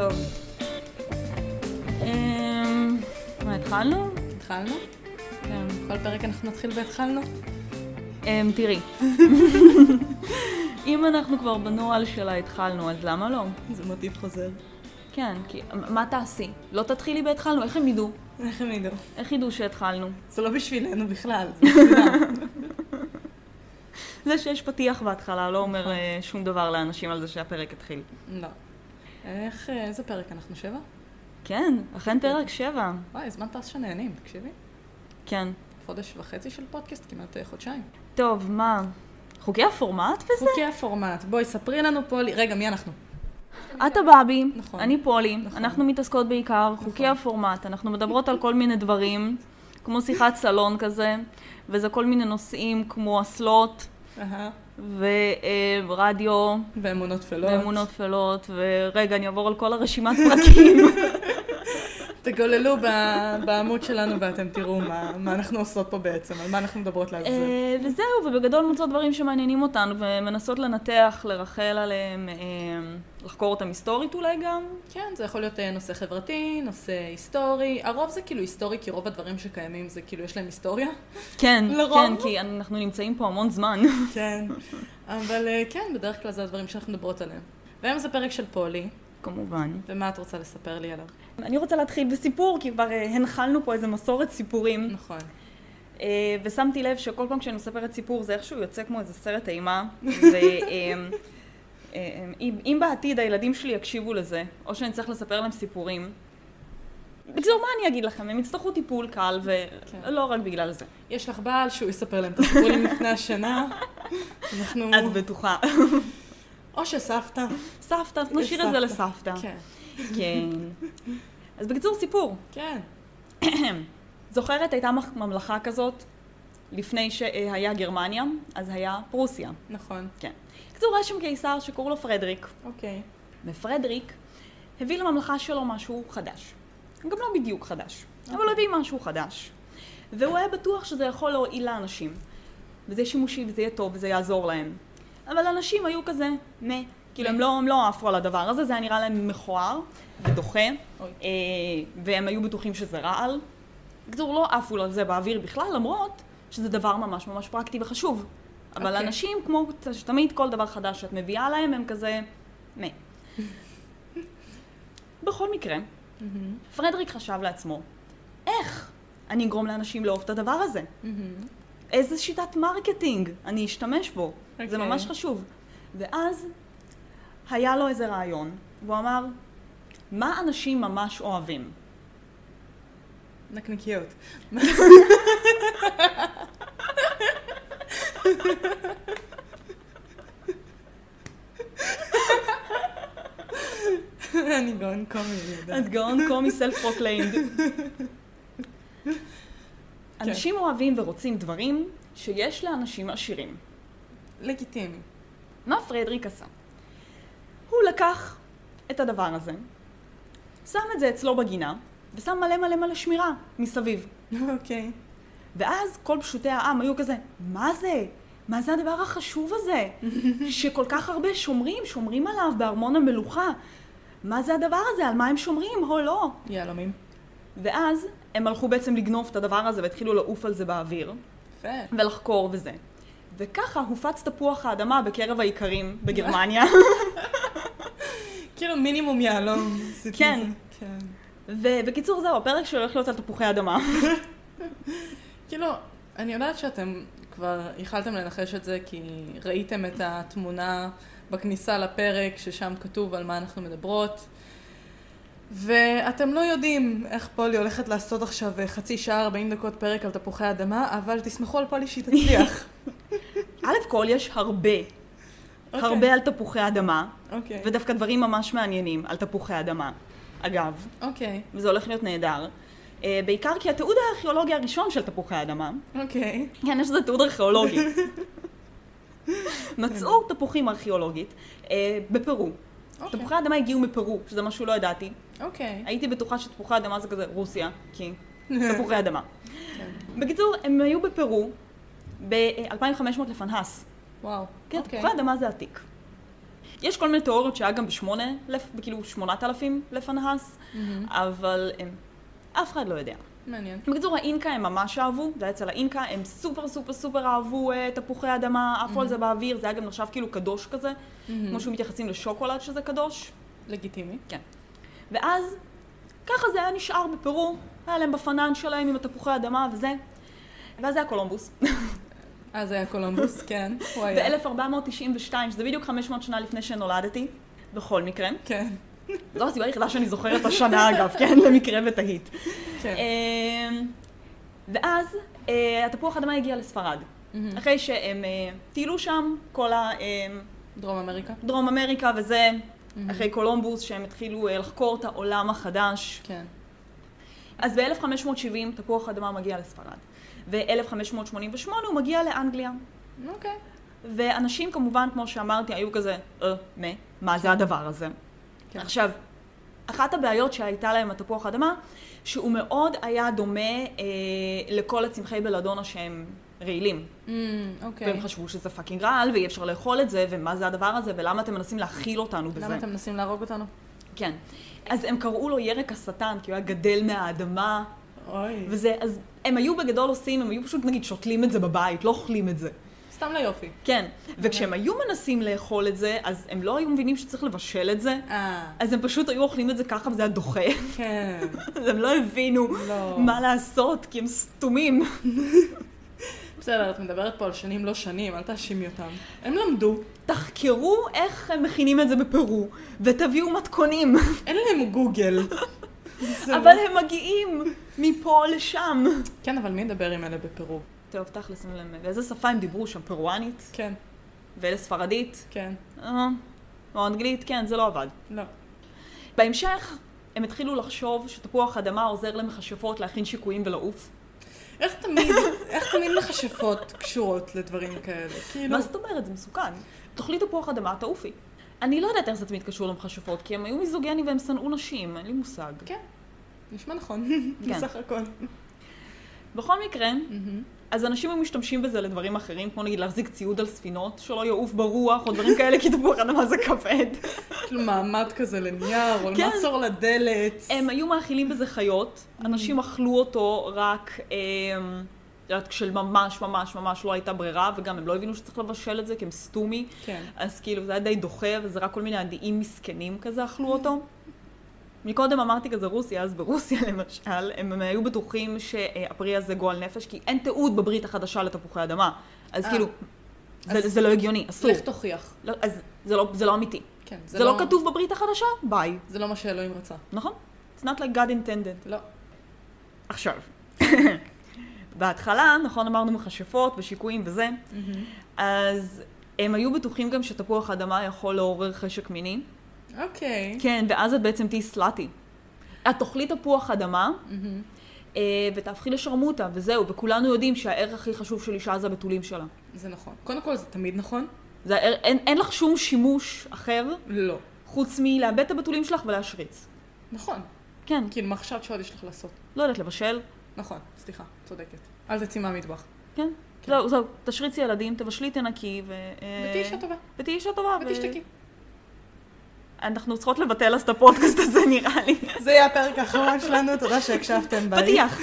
טוב. מה, התחלנו? התחלנו? כן. כל פרק אנחנו נתחיל והתחלנו? תראי. אם אנחנו כבר בנוהל שלה התחלנו, אז למה לא? זה מוטיב חוזר. כן, כי מה תעשי? לא תתחילי בהתחלנו? איך הם ידעו? איך הם ידעו? איך ידעו שהתחלנו? זה לא בשבילנו בכלל, זה בשבילם. זה שיש פתיח בהתחלה לא אומר שום דבר לאנשים על זה שהפרק התחיל. לא. איזה פרק אנחנו? 7? כן, אכן פרק 7. וואי, הזמן טס שנהנים, תקשיבי. כן. חודש וחצי של פודקאסט, כמעט חודשיים. טוב, מה? חוקי הפורמט וזה? חוקי הפורמט. בואי, ספרי לנו פולי. רגע, מי אנחנו? את הבאבי, נכון. אני פולי, נכון. אנחנו מתעסקות בעיקר חוקי הפורמט, אנחנו מדברות על כל מיני דברים, כמו שיחת סלון כזה, וזה כל מיני נושאים כמו אסלות, ורדיו, ואמונות תפלות. ואמונות תפלות, ורגע, אני אעבור על כל הרשימת פרקים. תגוללו בעמוד שלנו ואתם תראו מה אנחנו עושות פה בעצם, על מה אנחנו מדברות לעזור. וזהו, ובגדול מוצאות דברים שמעניינים אותנו, ומנסות לנתח, לרחל עליהם, לחקור אותם היסטורית אולי גם. כן, זה יכול להיות נושא חברתי, נושא היסטורי. הרוב זה כאילו היסטורי, כי רוב הדברים שקיימים זה כאילו יש להם היסטוריה. כן, לרוב. כן, כי אנחנו נמצאים פה המון זמן. כן, אבל כן, בדרך כלל זה הדברים שאנחנו מדברות עליהם. והיום זה פרק של פולי. כמובן. ומה את רוצה לספר לי עליו? אני רוצה להתחיל בסיפור, כי כבר הנחלנו פה איזה מסורת סיפורים. נכון. ושמתי לב שכל פעם כשאני מספרת סיפור, זה איכשהו יוצא כמו איזה סרט אימה. ואם בעתיד הילדים שלי יקשיבו לזה, או שאני צריך לספר להם סיפורים, בגזור מה אני אגיד לכם? הם יצטרכו טיפול קל, ולא רק בגלל זה. יש לך בעל שהוא יספר להם את הסיפורים לפני השנה. את בטוחה. או שסבתא. סבתא, נשאיר את זה לסבתא. כן. כן. אז בקיצור סיפור. כן. זוכרת, הייתה ממלכה כזאת, לפני שהיה גרמניה, אז היה פרוסיה. נכון. כן. בקיצור, היה שם קיסר שקוראו לו פרדריק. אוקיי. ופרדריק הביא לממלכה שלו משהו חדש. גם לא בדיוק חדש, אבל הוא הביא משהו חדש. והוא היה בטוח שזה יכול להועיל לאנשים. וזה שימושי, וזה יהיה טוב, וזה יעזור להם. אבל אנשים היו כזה, כאילו הם לא עפו על הדבר הזה, זה היה נראה להם מכוער ודוחה, והם היו בטוחים שזה רעל. בקיצור, לא עפו על זה באוויר בכלל, למרות שזה דבר ממש ממש פרקטי וחשוב. אבל אנשים, כמו תמיד כל דבר חדש שאת מביאה להם, הם כזה, בכל מקרה, פרדריק חשב לעצמו, איך אני אגרום לאנשים לאהוב את הדבר הזה? איזה שיטת מרקטינג אני אשתמש בו? זה ממש חשוב. ואז היה לו איזה רעיון, והוא אמר, מה אנשים ממש אוהבים? נקניקיות. אני גאון קומי. את גאון קומי self-proclaimed. אנשים אוהבים ורוצים דברים שיש לאנשים עשירים. לגיטימי. מה פרדריק עשה? הוא לקח את הדבר הזה, שם את זה אצלו בגינה, ושם מלא מלא מלא שמירה מסביב. אוקיי. ואז כל פשוטי העם היו כזה, מה זה? מה זה הדבר החשוב הזה? שכל כך הרבה שומרים עליו בארמון המלוכה. מה זה הדבר הזה? על מה הם שומרים? או לא? יהלומים. ואז הם הלכו בעצם לגנוב את הדבר הזה והתחילו לעוף על זה באוויר. יפה. ולחקור וזה. וככה הופץ תפוח האדמה בקרב האיכרים בגרמניה. כאילו מינימום יהלום. כן. ובקיצור זהו, הפרק שהולך להיות על תפוחי אדמה. כאילו, אני יודעת שאתם כבר יכלתם לנחש את זה, כי ראיתם את התמונה בכניסה לפרק, ששם כתוב על מה אנחנו מדברות. ואתם לא יודעים איך פולי הולכת לעשות עכשיו חצי שעה 40 דקות פרק על תפוחי אדמה, אבל תסמכו על פולי שהיא תצליח. א' כל יש הרבה על תפוחי אדמה, ודווקא דברים ממש מעניינים על תפוחי אדמה, אגב. וזה הולך להיות נהדר. בעיקר כי התיעוד הארכיאולוגי הראשון של תפוחי אדמה, כן, יש לזה תיעוד ארכיאולוגי. מצאו תפוחים ארכיאולוגית בפרו. תפוחי אדמה הגיעו מפרו, שזה משהו לא ידעתי. הייתי בטוחה שתפוחי אדמה זה כזה רוסיה, כי תפוחי אדמה. בקיצור, הם היו בפרו ב-2500 לפנהס. וואו. כן, תפוחי אדמה זה עתיק. יש כל מיני תיאוריות שהיה גם כאילו 8,000 לפנהס, אבל אף אחד לא יודע. מעניין. בקיצור, האינקה הם ממש אהבו, זה היה אצל האינקה, הם סופר סופר סופר אהבו תפוחי אדמה, עפו על זה באוויר, זה היה גם נחשב כאילו קדוש כזה, כמו שהוא מתייחסים לשוקולד שזה קדוש. לגיטימי. כן. ואז, ככה זה היה נשאר בפרו, היה להם בפנן שלהם עם התפוחי אדמה וזה, ואז זה היה קולומבוס. אז היה קולומבוס, כן, הוא היה. ב-1492, שזה בדיוק 500 שנה לפני שנולדתי, בכל מקרה. כן. זו הסיבה היחידה שאני זוכרת את השנה אגב, כן, למקרה ותהית. כן. ואז התפוח אדמה הגיע לספרד. אחרי שהם טיילו שם, כל דרום אמריקה. דרום אמריקה וזה, אחרי קולומבוס, שהם התחילו לחקור את העולם החדש. כן. אז ב-1570 תפוח אדמה מגיע לספרד. ו-1588 הוא מגיע לאנגליה. אוקיי. ואנשים כמובן, כמו שאמרתי, היו כזה, מה זה הדבר הזה? כן. עכשיו, אחת הבעיות שהייתה להם התפוח אדמה, שהוא מאוד היה דומה לכל הצמחי בלדונה שהם רעילים. אוקיי. והם חשבו שזה פאקינג רעל, ואי אפשר לאכול את זה, ומה זה הדבר הזה, ולמה אתם מנסים להכיל אותנו בזה. למה אתם מנסים להרוג אותנו? כן. אז הם קראו לו ירק השטן, כי הוא היה גדל מהאדמה. אוי. וזה, אז הם היו בגדול עושים, הם היו פשוט נגיד שותלים את זה בבית, לא אוכלים את זה. סתם ליופי. כן, וכשהם היו מנסים לאכול את זה, אז הם לא היו מבינים שצריך לבשל את זה, אז הם פשוט היו אוכלים את זה ככה וזה היה דוחה. כן. אז הם לא הבינו מה לעשות, כי הם סתומים. בסדר, את מדברת פה על שנים לא שנים, אל תאשימי אותם. הם למדו. תחקרו איך הם מכינים את זה בפרו, ותביאו מתכונים. אין להם גוגל. אבל הם מגיעים מפה לשם. כן, אבל מי מדבר עם אלה בפרו? טוב, תכלס, באיזה שפה הם דיברו שם? פרואנית? כן. ואלה ספרדית? כן. או אנגלית? כן, זה לא עבד. לא. בהמשך, הם התחילו לחשוב שתפוח אדמה עוזר למכשפות להכין שיקויים ולעוף. איך תמיד מכשפות קשורות לדברים כאלה? מה זאת אומרת? זה מסוכן. תאכלי תפוח אדמה, תעופי. אני לא יודעת איך זה תמיד קשור למכשפות, כי הם היו מיזוגני והם שנאו נשים, אין לי מושג. כן, נשמע נכון, כן. בסך הכל. בכל מקרה, אז אנשים היו משתמשים בזה לדברים אחרים, כמו נגיד להחזיק ציוד על ספינות, שלא יעוף ברוח, או דברים כאלה, כי תפוח אדמה זה כבד. כאילו מעמד כזה לנייר, או כן. למעצור לדלת. הם היו מאכילים בזה חיות, אנשים אכלו אותו רק כשממש ממש ממש לא הייתה ברירה, וגם הם לא הבינו שצריך לבשל את זה, כי הם סתומי. כן. אז כאילו זה היה די דוחה, וזה רק כל מיני עדיים מסכנים כזה אכלו אותו. מקודם אמרתי כזה רוסיה, אז ברוסיה למשל, הם היו בטוחים שהפרי הזה גועל נפש, כי אין תיעוד בברית החדשה לתפוחי אדמה. אז כאילו, זה לא הגיוני, אסור. לך תוכיח. אז זה לא אמיתי. כן, זה לא כתוב בברית החדשה? ביי. זה לא מה שאלוהים רצה. נכון? It's not like God intended. לא. עכשיו, בהתחלה, נכון, אמרנו מכשפות ושיקויים וזה, אז הם היו בטוחים גם שתפוח אדמה יכול לעורר חשק מיני. אוקיי. כן, ואז את בעצם תהי סלאטי. את תאכלי תפוח אדמה, ותהפכי לשרמוטה, וזהו, וכולנו יודעים שהערך הכי חשוב של אישה זה הבתולים שלה. זה נכון. קודם כל זה תמיד נכון? אין לך שום שימוש אחר, לא. חוץ מלאבד את הבתולים שלך ולהשריץ. נכון. כן. כאילו, מה חשבת שעוד יש לך לעשות? לא יודעת, לבשל. נכון, סליחה, צודקת. אל תצאי מהמטבח. כן. זהו, תשריצי ילדים, תבשלי, תנקי, ותהי אישה טובה. ותהי אישה טובה. ותשתקי. אנחנו צריכות לבטל אז את הפודקאסט הזה, נראה לי. זה יהיה הפרק האחרון שלנו, תודה שהקשבתם, ביי. פתיח.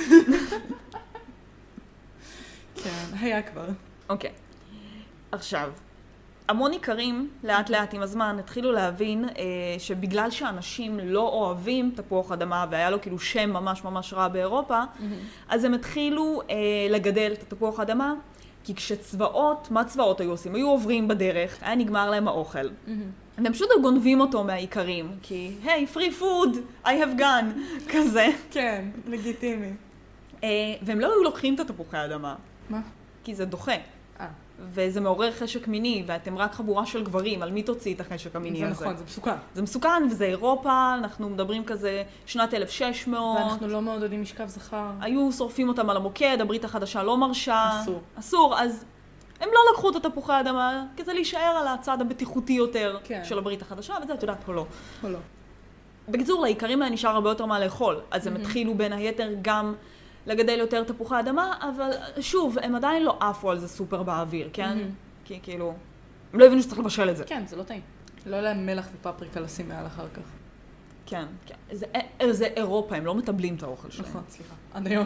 כן, היה כבר. אוקיי. עכשיו, המון איכרים, לאט לאט עם הזמן, התחילו להבין שבגלל שאנשים לא אוהבים תפוח אדמה, והיה לו כאילו שם ממש ממש רע באירופה, אז הם התחילו לגדל את התפוח אדמה, כי כשצבאות, מה צבאות היו עושים? היו עוברים בדרך, היה נגמר להם האוכל. הם פשוט גונבים אותו מהאיכרים, כי, hey, free food, I have gun, כזה. כן, לגיטימי. והם לא היו לוקחים את התפוחי אדמה. מה? כי זה דוחה. וזה מעורר חשק מיני, ואתם רק חבורה של גברים, על מי תוציא את החשק המיני הזה? זה נכון, זה מסוכן. זה מסוכן, וזה אירופה, אנחנו מדברים כזה שנת 1600. ואנחנו לא מעודדים משכב זכר. היו שורפים אותם על המוקד, הברית החדשה לא מרשה. אסור. אסור, אז הם לא לקחו את התפוחי האדמה, כדי להישאר על הצד הבטיחותי יותר של הברית החדשה, וזה את יודעת או לא. או לא. בקיצור, לאיכרים היה נשאר הרבה יותר מה לאכול, אז הם התחילו בין היתר גם לגדל יותר תפוחי אדמה, אבל שוב, הם עדיין לא עפו על זה סופר באוויר, כן? כי כאילו, הם לא הבינו שצריך לבשל את זה. כן, זה לא טעים. לא להם מלח ופפריקה לשים מעל אחר כך. כן, כן. זה אירופה, הם לא מטבלים את האוכל שלהם. נכון, סליחה. עד היום.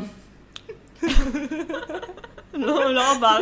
לא עבר.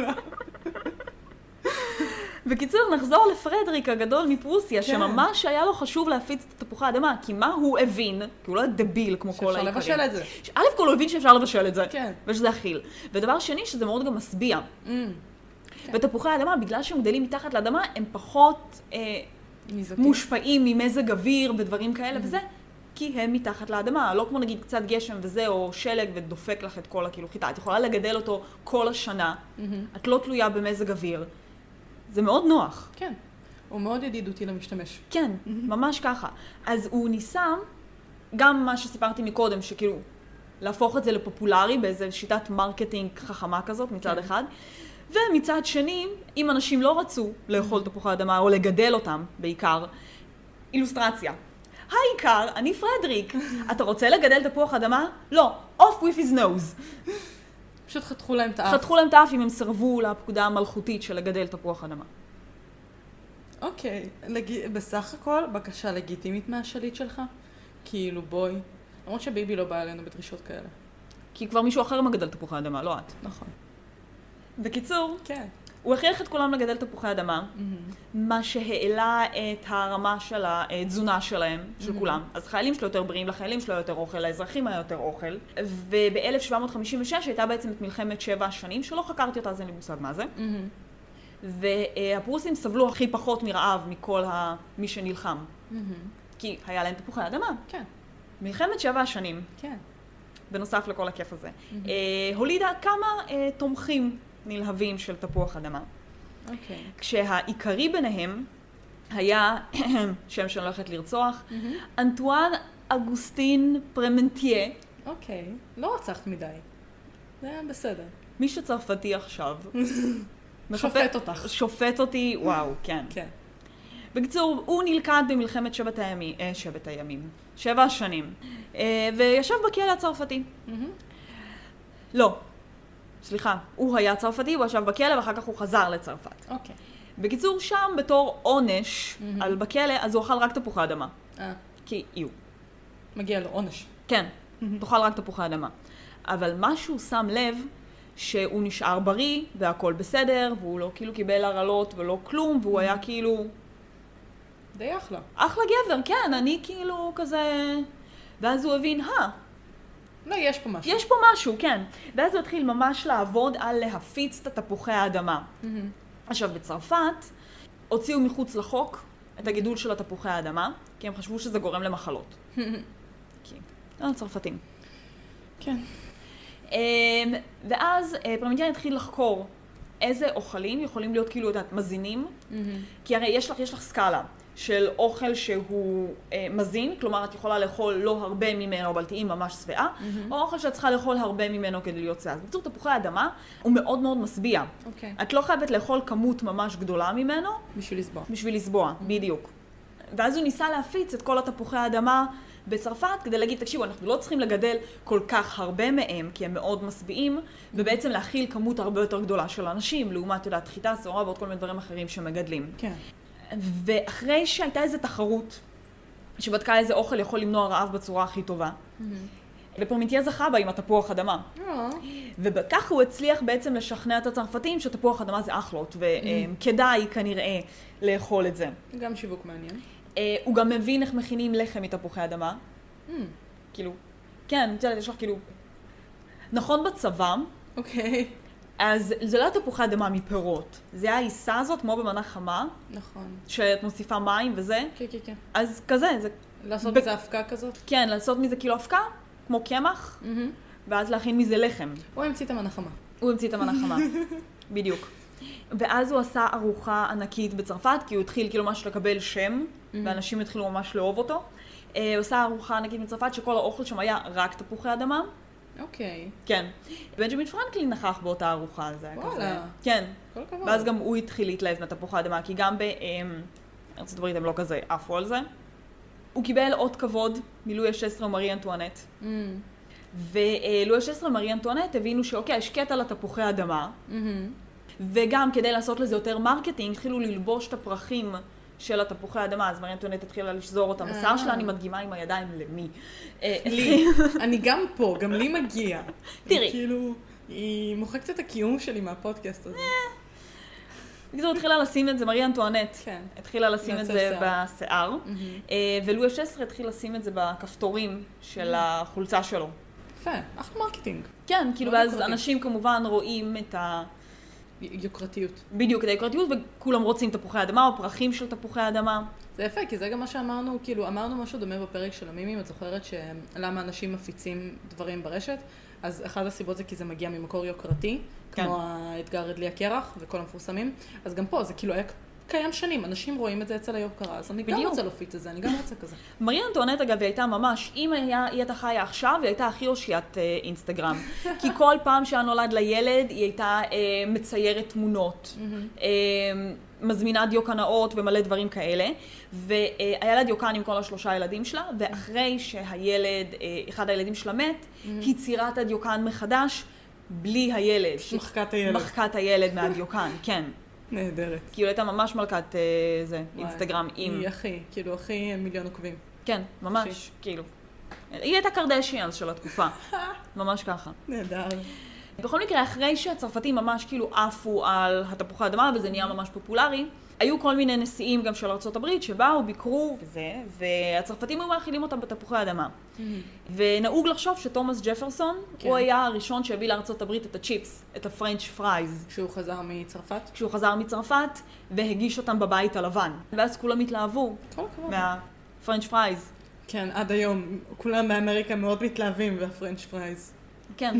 בקיצור, נחזור לפרדריק הגדול מפרוסיה, שממש היה לו חשוב להפיץ את תפוחי האדמה, כי מה הוא הבין? כי הוא לא דביל כמו כל העיקרים. שאפשר לבשל את זה. א' כל הוא הבין שאפשר לבשל את זה, כן. ושזה אכיל. ודבר שני, שזה מאוד גם משביע. ותפוחי האדמה, בגלל שהם גדלים מתחת לאדמה, הם פחות מושפעים ממזג אוויר ודברים כאלה וזה, כי הם מתחת לאדמה. לא כמו נגיד קצת גשם וזה, או שלג ודופק לך את כל חיטה. את יכולה לגדל אותו כל השנה, את לא תלויה במזג אוויר. זה מאוד נוח. כן, הוא מאוד ידידותי למשתמש. כן, ממש ככה. אז הוא ניסה, גם מה שסיפרתי מקודם, שכאילו, להפוך את זה לפופולרי באיזו שיטת מרקטינג חכמה כזאת מצד אחד, ומצד שני, אם אנשים לא רצו לאכול תפוחי אדמה או לגדל אותם בעיקר, אילוסטרציה. העיקר, אני פרדריק. אתה רוצה לגדל תפוח אדמה? לא. Off with his nose. פשוט חתכו להם את האף. חתכו להם את האף אם הם סרבו לפקודה המלכותית של לגדל תפוח אדמה. אוקיי. בסך הכל, בקשה לגיטימית מהשליט שלך? כאילו בואי. למרות שביבי לא בא אלינו בדרישות כאלה. כי כבר מישהו אחר מגדל תפוחי אדמה, לא את. נכון. בקיצור, כן. הוא הכריח את כולם לגדל תפוחי אדמה, מה שהעלה את הרמה של התזונה שלהם, של כולם. אז חיילים שלו יותר בריאים, לחיילים שלו יותר אוכל, לאזרחים היה יותר אוכל. וב-1756 הייתה בעצם את מלחמת 7 השנים, שלא חקרתי אותה, אז אין לי מושג מה זה. והפרוסים סבלו הכי פחות מרעב מכל מי שנלחם. כי היה להם תפוחי אדמה. כן. מלחמת 7 השנים, כן. בנוסף לכל הכיף הזה, הולידה כמה תומכים נלהבים של תפוח אדמה. אוקיי. כשהעיקרי ביניהם היה, שם שאני הולכת לרצוח, אנטואן אגוסטין פרמנטיה. אוקיי. לא רצחת מדי. זה היה בסדר. מי שצרפתי עכשיו. שופט אותך. שופט אותי, וואו, כן. כן. בקיצור, הוא נלכד במלחמת 7 השנים, וישב בכלא הצרפתי. לא. סליחה, הוא היה צרפתי, הוא ישב בכלא ואחר כך הוא חזר לצרפת. אוקיי. בקיצור, שם בתור עונש על בכלא, אז הוא אכל רק תפוחי אדמה. כי יהיו. מגיע לו עונש. כן, תאכל רק תפוחי אדמה. אבל מה שהוא שם לב, שהוא נשאר בריא והכל בסדר, והוא לא כאילו קיבל הרעלות ולא כלום, והוא היה כאילו... די אחלה. אחלה גבר, כן, אני כאילו כזה... ואז הוא הבין, לא, יש פה משהו. יש פה משהו, כן. ואז הוא התחיל ממש לעבוד על להפיץ את תפוחי האדמה. עכשיו, בצרפת הוציאו מחוץ לחוק את הגידול של התפוחי האדמה, כי הם חשבו שזה גורם למחלות. כי, צרפתים. כן. ואז פרמנטיה התחיל לחקור איזה אוכלים יכולים להיות כאילו, מזינים. כי הרי יש לך סקאלה של אוכל שהוא מזין, כלומר את יכולה לאכול לא הרבה ממנו, אבל תהיי ממש שבעה, או אוכל שאת צריכה לאכול הרבה ממנו כדי להיות שבעה. בקיצור, תפוחי האדמה הוא מאוד מאוד משביע. את לא חייבת לאכול כמות ממש גדולה ממנו. בשביל לסבוע. בשביל לסבוע, בדיוק. ואז הוא ניסה להפיץ את כל התפוחי האדמה בצרפת, כדי להגיד, תקשיבו, אנחנו לא צריכים לגדל כל כך הרבה מהם, כי הם מאוד משביעים, ובעצם להכיל כמות הרבה יותר גדולה של אנשים, לעומת, חיטה, שעורה ועוד כל מיני דברים אחרים שמגדלים. כן. ואחרי שהייתה איזו תחרות, שבדקה איזה אוכל יכול למנוע רעב בצורה הכי טובה, ופרמנטיה זכה בה עם התפוח אדמה. ובכך הוא הצליח בעצם לשכנע את הצרפתים שתפוח אדמה זה אחלות, וכדאי כנראה לאכול את זה. גם שיווק מעניין. הוא גם מבין איך מכינים לחם מתפוחי אדמה. כאילו, כן, יש לך כאילו... נכון בצבא. אוקיי. אז זה לא תפוחי אדמה מפירות. זה העיסה הזאת, כמו במנה חמה. נכון. שאת מוסיפה מים וזה. כן, כן, כן. אז כזה, זה... לעשות מזה הפקה כזאת? כן, לעשות מזה כאילו הפקה, כמו קמח, ואז להכין מזה לחם. הוא המציא את המנה חמה. הוא המציא את המנה חמה, בדיוק. ואז הוא עשה ארוחה ענקית בצרפת, כי הוא התחיל כאילו ממש לקבל שם, ואנשים התחילו ממש לאהוב אותו. הוא עשה ארוחה ענקית בצרפת, שכל האוכל שם היה רק תפוחי אדמה. אוקיי. כן. בנג'מין פרנקלין נכח באותה ארוחה, זה היה כזה. וואלה. כן. כל הכבוד. ואז גם הוא התחיל להתלהב מתפוחי אדמה, כי גם בארצות הברית הם לא כזה עפו על זה. הוא קיבל אות כבוד מלואי ה-16 ומרי אנטואנט. ולואי ה-16 ומרי אנטואנט הבינו שאוקיי, יש קטע לתפוחי אדמה, וגם כדי לעשות לזה יותר מרקטינג, התחילו ללבוש את הפרחים של התפוחי האדמה, אז מרי אנטואנט התחילה לשזור אותם בשיער שלה, אני מדגימה עם הידיים למי. לי, אני גם פה, גם לי מגיע. תראי. כאילו, היא מוחקת את הקיום שלי מהפודקאסט הזה. בגלל התחילה לשים את זה, מרי אנטואנט כן. התחילה לשים את זה בשיער, ולואי ה-16 התחיל לשים את זה בכפתורים של החולצה שלו. יפה, אחלה מרקטינג. כן, כאילו, ואז אנשים כמובן רואים את יוקרתיות. בדיוק, את היוקרתיות, וכולם רוצים תפוחי אדמה או פרחים של תפוחי אדמה. זה יפה, כי זה גם מה שאמרנו, כאילו, אמרנו משהו דומה בפרק של המימים, את זוכרת שלמה אנשים מפיצים דברים ברשת, אז אחת הסיבות זה כי זה מגיע ממקור יוקרתי, כמו האתגר רדלי הקרח וכל המפורסמים, אז גם פה זה כאילו היה קיים שנים, אנשים רואים את זה אצל היוקרה, אז אני גם רוצה להפיץ את זה, אני גם רוצה כזה. מרי אנטואנט אגב, היא הייתה ממש, אם היא הייתה חיה עכשיו, היא הייתה הכי אושיית אינסטגרם. כי כל פעם שהיה נולד לילד, היא הייתה מציירת תמונות, מזמינה דיוקנאות ומלא דברים כאלה, והילד דיוקן עם כל 3 ילדים שלה, ואחרי שהילד, אחד הילדים שלה מת, היא ציירה את הדיוקן מחדש, בלי הילד. מחקת הילד. מחקת הילד מהדיוקן, כן. נהדרת. כאילו הייתה ממש מלכת אינסטגרם עם... היא הכי, כאילו הכי מיליון עוקבים. כן, ממש, כאילו. היא הייתה קרדשיאנס של התקופה. ממש ככה. נהדר. בכל מקרה, אחרי שהצרפתים ממש כאילו עפו על התפוחי אדמה, וזה נהיה ממש פופולרי, היו כל מיני נשיאים גם של ארצות הברית שבאו, ביקרו וזה, והצרפתים היו מאכילים אותם בתפוחי אדמה. ונהוג לחשוב שתומאס ג'פרסון, הוא היה הראשון שהביא לארצות הברית את הצ'יפס, את הפרנץ' פרייז. כשהוא חזר מצרפת? כשהוא חזר מצרפת, והגיש אותם בבית הלבן. ואז כולם התלהבו מהפרנץ' פרייז. כן, עד היום. כולם באמריקה מאוד מתלהבים מהפרנץ' פרייז. כן.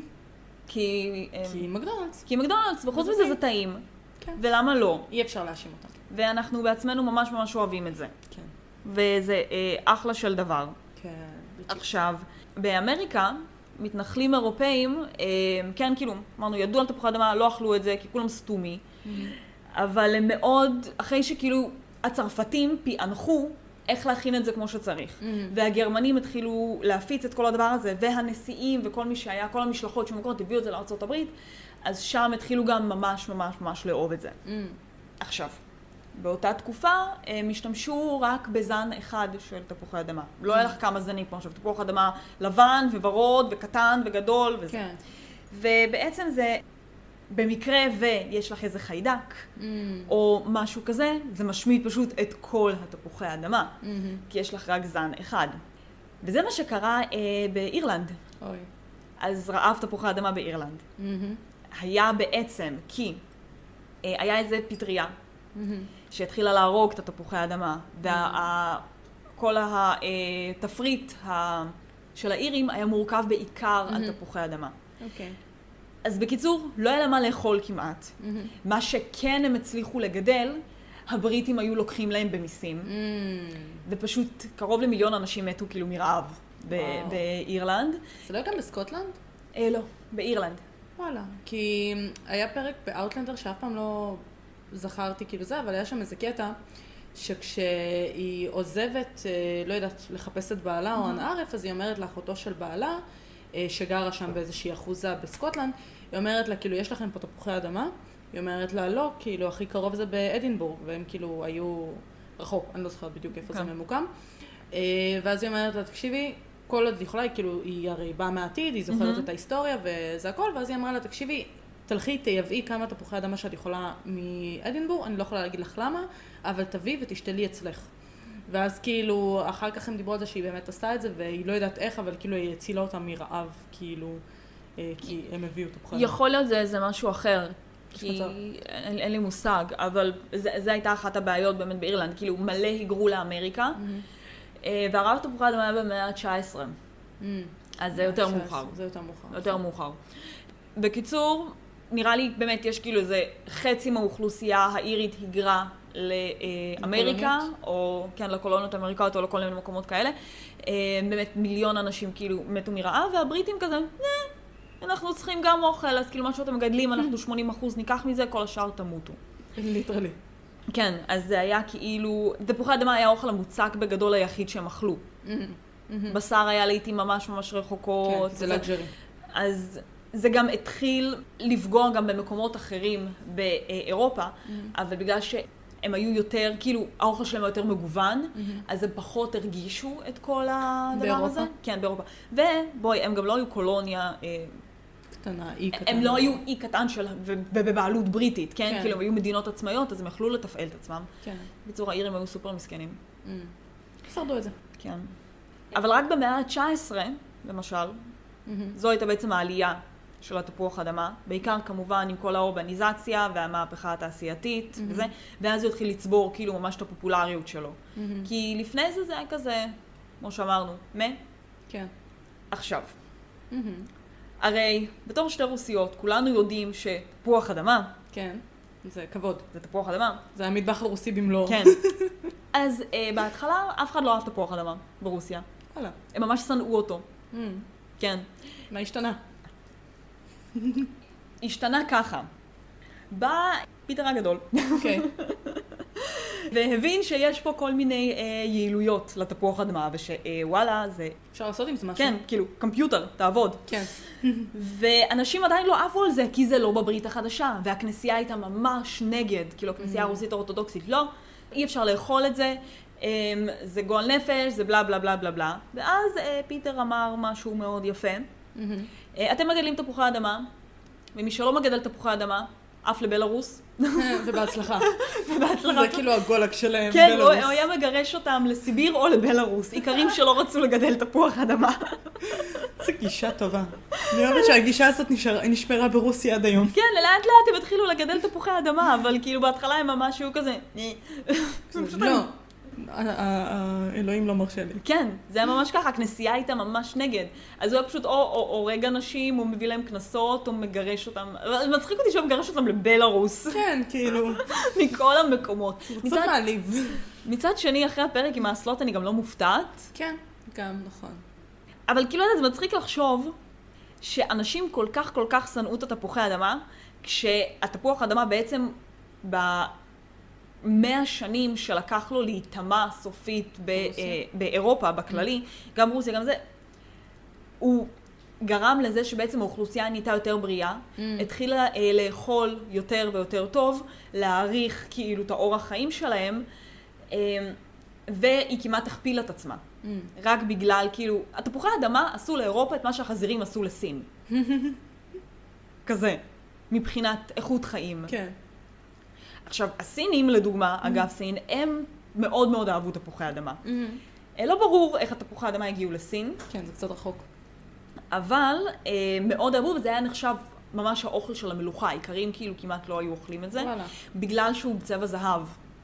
כי מקדונלדס. כי מקדונלדס, וחוץ מזה זה טעים. כן. ולמה לא? אי אפשר להאשים אותם. ואנחנו בעצמנו ממש ממש אוהבים את זה. כן. וזה אחלה של דבר. כן. עכשיו, באמריקה, מתנחלים אירופאים, כן, כאילו, אמרנו, ידעו על תפוחי אדמה, לא אכלו את זה, כי כולם סתומי. אבל הם מאוד, אחרי שכאילו הצרפתים פענחו איך להכין את זה כמו שצריך. והגרמנים התחילו להפיץ את כל הדבר הזה, והנשיאים וכל מי שהיה, כל המשלחות שמקורות הביאו את זה לארצות הברית, אז שם התחילו גם ממש ממש ממש לאהוב את זה. עכשיו, באותה תקופה הם השתמשו רק בזן אחד של תפוחי אדמה. לא היה לך כמה זנים, כמו עכשיו, תפוח אדמה לבן וורוד וקטן וגדול וזה. כן. ובעצם זה, במקרה ויש לך איזה חיידק, או משהו כזה, זה משמיד פשוט את כל התפוחי האדמה, כי יש לך רק זן אחד. וזה מה שקרה באירלנד. אוי. אז רעב תפוחי אדמה באירלנד. היה בעצם כי היה איזה פטריה שהתחילה להרוג את התפוחי האדמה, וכל התפריט של האירים היה מורכב בעיקר על תפוחי אדמה. אוקיי. אז בקיצור, לא היה להם מה לאכול כמעט. מה שכן הם הצליחו לגדל, הבריטים היו לוקחים להם במיסים. ופשוט קרוב ל1,000,000 אנשים מתו כאילו מרעב באירלנד. זה לא גם בסקוטלנד? לא, באירלנד. וואלה. כי היה פרק באוטלנדר שאף פעם לא זכרתי כאילו זה, אבל היה שם איזה קטע שכשהיא עוזבת, לא יודעת, לחפש את בעלה או הנערף, אז היא אומרת לאחותו של בעלה, שגרה שם באיזושהי אחוזה בסקוטלנד, היא אומרת לה, כאילו, יש לכם פה תפוחי אדמה? היא אומרת לה, לא, כאילו, הכי קרוב זה באדינבורג, והם כאילו היו רחוק, אני לא זוכרת בדיוק איפה זה ממוקם. ואז היא אומרת לה, תקשיבי, כל עוד יכולה, היא כאילו, היא הרי באה מהעתיד, היא זוכרת את ההיסטוריה וזה הכל, ואז היא אמרה לה, תקשיבי, תלכי, תייבאי כמה תפוחי אדמה שאת יכולה מאדינבורג, אני לא יכולה להגיד לך למה, אבל תביא ותשתלי אצלך. ואז כאילו, אחר כך הם דיברו על זה שהיא באמת עשתה את זה, והיא לא יודעת איך, אבל כאילו היא הצילה אותה מרעב, כאילו, כי הם הביאו תפוחי אדמה. יכול להיות זה משהו אחר, כי אין לי מושג, אבל זה הייתה אחת הבעיות באמת באירלנד, כאילו מלא היגרו לאמריקה, והרעב תפוחי אדמה היה במאה ה-19, אז זה יותר מאוחר. זה יותר מאוחר. יותר מאוחר. בקיצור, נראה לי באמת יש כאילו איזה חצי מהאוכלוסייה האירית היגרה לאמריקה, או כן, לקולוניות האמריקאיות או לכל מיני מקומות כאלה. באמת 1,000,000 אנשים כאילו מתו מרעב, והבריטים כזה, אנחנו צריכים גם אוכל, אז כאילו מה שאתם מגדלים, אנחנו 80% ניקח מזה, כל השאר תמותו. ליטרלי. כן, אז זה היה כאילו, תפוחי אדמה היה האוכל המוצק בגדול היחיד שהם אכלו. בשר היה לעיתים ממש ממש רחוקות. כן, זה לג'רי. אז זה גם התחיל לפגוע גם במקומות אחרים באירופה, אבל בגלל הם היו יותר, כאילו, האוכל שלהם יותר מגוון, אז הם פחות הרגישו את כל הדבר הזה. באירופה? כן, באירופה. ובואי, הם גם לא היו קולוניה, קטנה, אי קטן. הם לא היו אי קטן ובבעלות בריטית, כן? כן. כאילו, הם היו מדינות עצמאיות, אז הם יכלו לתפעל את עצמם. כן. בצורה, האירים היו סופר מסכנים. שרדו את זה. כן. אבל רק במאה ה-19, למשל, זו הייתה בעצם העלייה של התפוח אדמה, בעיקר כמובן עם כל האורבניזציה והמהפכה התעשייתית וזה, ואז הוא התחיל לצבור כאילו ממש את הפופולריות שלו. כי לפני זה זה היה כזה, כמו שאמרנו, כן. עכשיו. הרי בתור שתי רוסיות, כולנו יודעים שתפוח אדמה, כן. זה כבוד. זה תפוח אדמה. זה המטבח הרוסי במלואו. כן. אז בהתחלה אף אחד לא אהב תפוח אדמה ברוסיה. הלאה. הם ממש שנאו אותו. כן. מה השתנה? השתנה ככה. בא פיטר הגדול. אוקיי. והבין שיש פה כל מיני יעילויות לתפוח אדמה, שוואלה, זה... אפשר לעשות עם זה משהו? כן, כאילו, קומפיוטר, תעבוד. כן. ואנשים עדיין לא אהבו על זה, כי זה לא בברית החדשה, והכנסייה הייתה ממש נגד, כאילו, הכנסייה הרוסית האורתודוקסית, לא, אי אפשר לאכול את זה, זה גועל נפש, זה בלה בלה בלה בלה בלה. ואז פיטר אמר משהו מאוד יפה. אתם מגדלים תפוחי אדמה, ומי שלא מגדל תפוחי אדמה, אף לבלרוס. ובהצלחה. ובהצלחה. זה כאילו הגולק שלהם, כן, בלרוס. הוא היה מגרש אותם לסיביר או לבלרוס, עיקרים שלא רצו לגדל תפוח אדמה. זו גישה טובה. אני אוהבת שהגישה הזאת נשמרה ברוסיה עד היום. כן, לאט לאט הם התחילו לגדל תפוחי אדמה, אבל כאילו בהתחלה הם ממש היו כזה... לא, האלוהים לא מרשה לי. כן, זה היה ממש ככה, הכנסייה הייתה ממש נגד. אז הוא היה פשוט או הורג אנשים, או מביא להם קנסות, או מגרש אותם. מצחיק אותי שהוא מגרש אותם לבלרוס. כן, כאילו. מכל המקומות. קצת מעליב. מצד שני, אחרי הפרק עם האסלות, אני גם לא מופתעת. כן, גם נכון. אבל כאילו, זה מצחיק לחשוב שאנשים כל כך שנאו את התפוחי אדמה, כשהתפוח אדמה בעצם ב100 שנים שלקח לו להיטמע סופית באירופה, בכללי, גם רוסיה, גם זה, הוא גרם לזה שבעצם האוכלוסייה נהייתה יותר בריאה, התחילה לאכול יותר ויותר טוב, להעריך כאילו את האורח חיים שלהם, והיא כמעט הכפילה את עצמה. רק בגלל, כאילו, התפוחי האדמה עשו לאירופה את מה שהחזירים עשו לסין. כזה, מבחינת איכות חיים. כן. עכשיו, הסינים, לדוגמה, אגב סין, הם מאוד מאוד אהבו תפוחי אדמה. לא ברור איך התפוחי אדמה הגיעו לסין. כן, זה קצת רחוק. אבל מאוד אהבו, וזה היה נחשב ממש האוכל של המלוכה. העיקרים כאילו כמעט לא היו אוכלים את זה. בגלל שהוא בצבע זהב.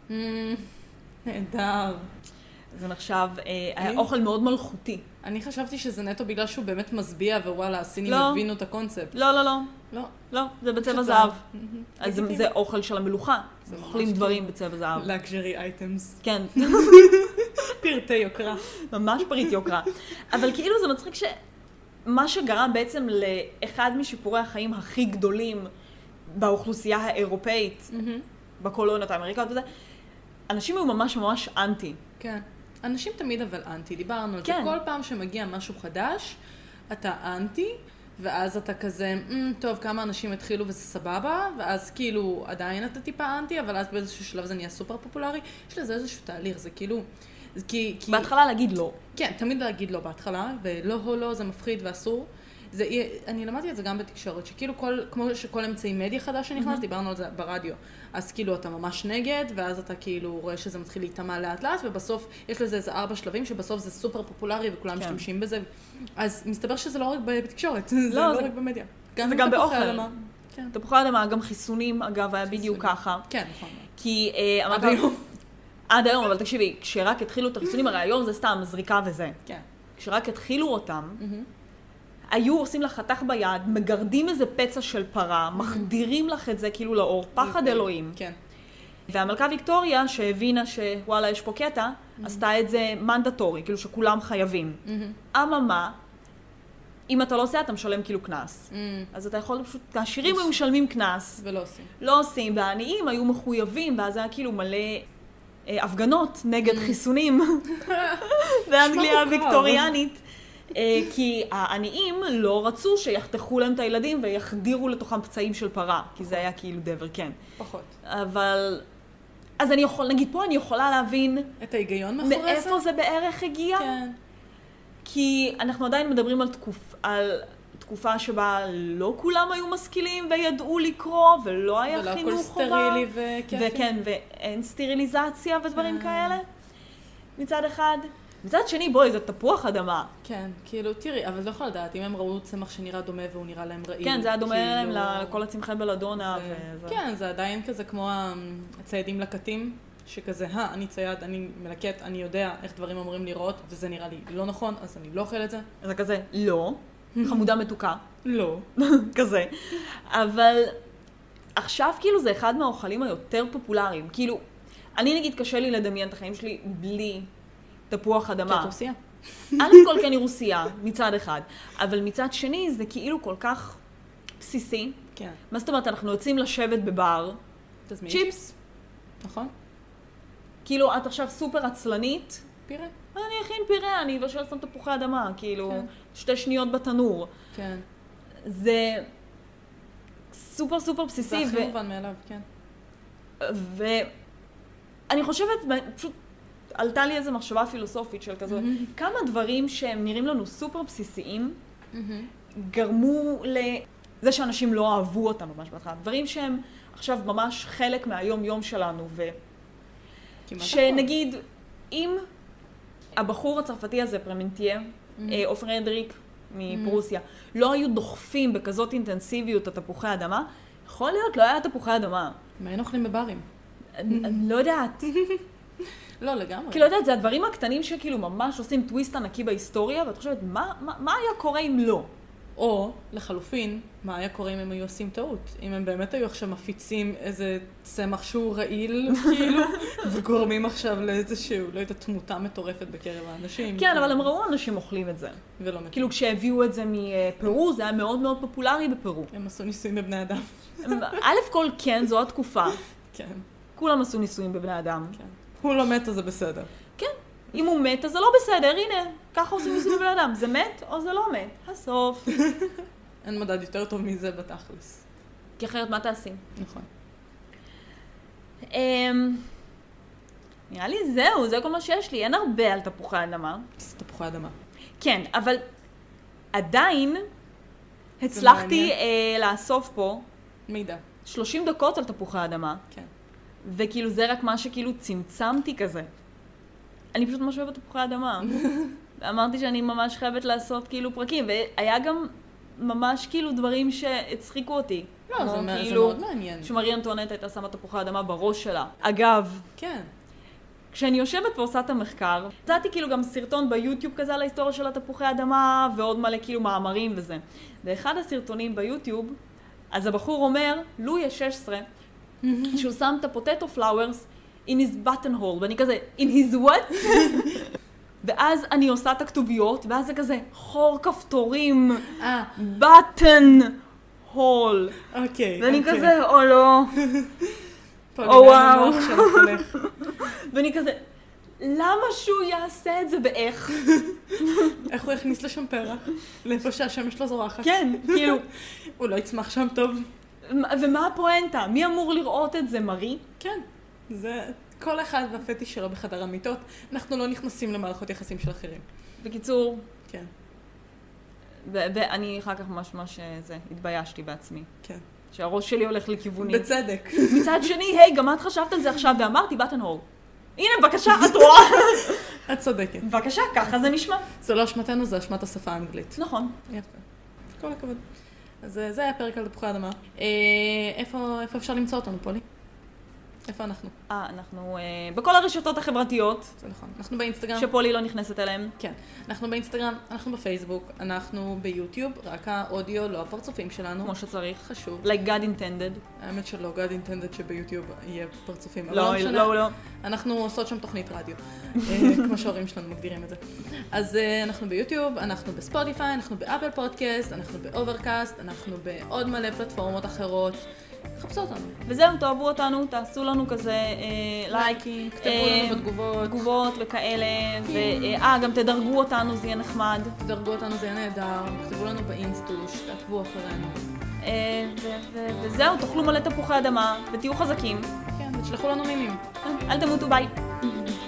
נהדר. זה נחשב אוכל מאוד מלכותי. אני חשבתי שזה נטו בגלל שהוא באמת מסביע, ווואלה, הסינים הבינו את הקונספט. לא, לא, לא. לא. לא, זה בצבע זהב. אז זה אוכל של המלוכה. אוכלים דברים בצבע זהב. luxury items. כן. פרטי יוקרה. ממש פריט יוקרה. אבל כאילו זה מצחיק שמה שגרם בעצם לאחד משיפורי החיים הכי גדולים באוכלוסייה האירופאית, בקולוניות האמריקאיות וזה, אנשים היו ממש ממש אנטי. כן. אנשים תמיד אבל אנטי, דיברנו על זה. כל פעם שמגיע משהו חדש, אתה אנטי, ואז אתה כזה, טוב, כמה אנשים התחילו וזה סבבה, ואז כאילו עדיין אתה טיפה אנטי, אבל אז באיזשהו שלב זה נהיה סופר פופולרי. יש לזה איזשהו תהליך, זה כאילו... בהתחלה להגיד לא. כן, תמיד להגיד לא בהתחלה, ולא, לא, זה מפחיד ואסור. אני למדתי את זה גם בתקשורת, שכאילו כמו שכל אמצעי מדיה חדש שנכנס, דיברנו על זה ברדיו, אז כאילו אתה ממש נגד, ואז אתה כאילו רואה שזה מתחיל להתאמה לאט לאט, ובסוף יש לזה איזה 4 שלבים, שבסוף זה סופר פופולרי וכולם משתמשים בזה. אז מסתבר שזה לא רק בתקשורת, זה לא רק במדיה. זה גם באוכל. תפוחי אדמה, גם חיסונים, אגב, היה בדיוק ככה. כן, נכון. כי עד היום, אבל תקשיבי, כשרק התחילו את החיסונים, הרי היום זה סתם זריקה וזה. כן. כשרק התחילו אותם, היו עושים לך חתך ביד, מגרדים איזה פצע של פרה, מחדירים לך את זה כאילו לאור, פחד אלוהים. כן. והמלכה ויקטוריה, שהבינה שוואלה יש פה קטע, עשתה את זה מנדטורי, כאילו שכולם חייבים. אממה, אם אתה לא עושה, אתה משלם כאילו קנס. אז אתה יכול פשוט, העשירים היו משלמים קנס. ולא עושים. לא עושים, והעניים היו מחויבים, ואז היה כאילו מלא הפגנות נגד חיסונים. באנגליה הוויקטוריאנית. כי העניים לא רצו שיחתכו להם את הילדים ויחדירו לתוכם פצעים של פרה, כי זה היה כאילו דבר, כן. פחות. אבל אז אני נגיד פה אני יכולה להבין את ההיגיון מאחורי זה? מאיפה זה בערך הגיע. כן. כי אנחנו עדיין מדברים על תקופה שבה לא כולם היו משכילים וידעו לקרוא, ולא היה חינוך חובה. ולא הכל סטרילי וכיפי. וכן, ואין סטריליזציה ודברים כאלה. מצד אחד. מצד שני, בואי, זה תפוח אדמה. כן, כאילו, תראי, אבל לא יכולה לדעת, אם הם ראו צמח שנראה דומה והוא נראה להם רעיל. כן, זה היה דומה להם לכל הצמחי בלדונה. כן, זה עדיין כזה כמו הציידים לקטים, שכזה, אני צייד, אני מלקט, אני יודע איך דברים אמורים לראות, וזה נראה לי לא נכון, אז אני לא אוכל את זה. זה כזה, לא. חמודה מתוקה. לא. כזה. אבל עכשיו כאילו זה אחד מהאוכלים היותר פופולריים. כאילו, אני נגיד קשה לי לדמיין את החיים שלי בלי תפוח אדמה. כי את רוסיה. א' כל כי אני רוסיה, מצד אחד. אבל מצד שני זה כאילו כל כך בסיסי. כן. מה זאת אומרת, אנחנו יוצאים לשבת בבר, תזמין צ'יפס. נכון. כאילו, את עכשיו סופר עצלנית. פירה. אני אכין פירה, אני אבשל שם תפוחי אדמה. כאילו, כן. 2 שניות בתנור. כן. זה סופר סופר בסיסי. זה הכי מובן מאליו, כן. ואני חושבת, פשוט עלתה לי איזו מחשבה פילוסופית של כזו, כמה דברים שהם נראים לנו סופר בסיסיים, גרמו לזה שאנשים לא אהבו אותם ממש בהתחלה. דברים שהם עכשיו ממש חלק מהיום-יום שלנו, שנגיד, אם הבחור הצרפתי הזה, פרמנטיה, או פרדריק מפרוסיה, לא היו דוחפים בכזאת אינטנסיביות את תפוחי אדמה, יכול להיות, לא היה תפוחי אדמה. מה אין אוכלים בברים? אני לא יודעת. לא, לגמרי. כי לא יודעת, זה הדברים הקטנים שכאילו ממש עושים טוויסט ענקי בהיסטוריה, ואת חושבת, מה היה קורה אם לא? או, לחלופין, מה היה קורה אם הם היו עושים טעות? אם הם באמת היו עכשיו מפיצים איזה צמח שהוא רעיל, כאילו, וגורמים עכשיו לאיזשהו, לא יודעת, תמותה מטורפת בקרב האנשים. כן, אבל הם ראו אנשים אוכלים את זה. ולא מתאים. כאילו, כשהביאו את זה מפרו, זה היה מאוד מאוד פופולרי בפרו. הם עשו ניסויים בבני אדם. א' כל כן, זו התקופה. כן. כולם עשו ניסויים בבני אדם. כן. הוא לא מת, אז זה בסדר. כן. אם הוא מת, אז זה לא בסדר. הנה, ככה עושים ניסויים בבני אדם. זה מת או זה לא מת. הסוף. אין מדד יותר טוב מזה בתכלס. כי אחרת מה תעשים? נכון. נראה לי זהו, זה כל מה שיש לי. אין הרבה על תפוחי אדמה. זה תפוחי אדמה. כן, אבל עדיין הצלחתי לאסוף פה מידע. 30 דקות על תפוחי אדמה. כן. וכאילו זה רק מה שכאילו צמצמתי כזה. אני פשוט ממש אוהבת תפוחי אדמה. ואמרתי שאני ממש חייבת לעשות כאילו פרקים, והיה גם ממש כאילו דברים שהצחיקו אותי. לא, זה מאוד מעניין. שמרי אנטואנט הייתה שמה תפוחי אדמה בראש שלה. אגב, כן. כשאני יושבת ועושה את המחקר, מצאתי כאילו גם סרטון ביוטיוב כזה על ההיסטוריה של התפוחי אדמה, ועוד מלא כאילו מאמרים וזה. באחד הסרטונים ביוטיוב, אז הבחור אומר, לואי ה-16, שהוא שם את הפוטטו פלאוורס in his buttonhole, ואני כזה, in his what? ואז אני עושה את הכתוביות, ואז זה כזה, חור כפתורים, button hole. אוקיי. ואני כזה, או לא. או וואו. ואני כזה, למה שהוא יעשה את זה באיך? איך הוא יכניס לשם פרח? לאיפה שהשמש לא זורחת? כן, כאילו. הוא לא יצמח שם טוב. ומה הפואנטה? מי אמור לראות את זה, מרי? כן. זה כל אחד והפטיש שלו בחדר המיטות. אנחנו לא נכנסים למערכות יחסים של אחרים. בקיצור. כן. ואני אחר כך ממש התביישתי בעצמי. כן. שהראש שלי הולך לכיוונים. בצדק. מצד שני, היי, גם את חשבת על זה עכשיו, ואמרתי, בטן הול. הנה, בבקשה, את רואה? את צודקת. בבקשה, ככה זה נשמע. זה לא אשמתנו, זה אשמת השפה האנגלית. נכון. יפה. כל הכבוד. אז זה היה פרק על תפוחי אדמה. איפה אפשר למצוא אותנו, פולי? איפה אנחנו? אנחנו בכל הרשתות החברתיות. זה נכון. אנחנו באינסטגרם. שפולי לא נכנסת אליהם. כן. אנחנו באינסטגרם, אנחנו בפייסבוק, אנחנו ביוטיוב, רק האודיו, לא הפרצופים שלנו. כמו שצריך. חשוב. Like God intended. האמת שלא, God intended שביוטיוב יהיה פרצופים. לא, לא. אנחנו עושות שם תוכנית רדיו, כמו שההורים שלנו מגדירים את זה. אז אנחנו ביוטיוב, אנחנו בספוטיפיי, אנחנו באפל פודקאסט, אנחנו באוברקאסט, אנחנו בעוד מלא פלטפורמות אחרות. חפשו אותנו. וזהו, תאהבו אותנו, תעשו לנו כזה לייקים, כתבו לנו בתגובות. תגובות וכאלה, גם תדרגו אותנו, זה יהיה נחמד. תדרגו אותנו, זה יהיה נהדר. כתבו לנו באינסטוש, תעקבו אחרינו. וזהו, תאכלו מלא תפוחי אדמה ותהיו חזקים. כן, ותשלחו לנו מימים. אל תמותו, ביי.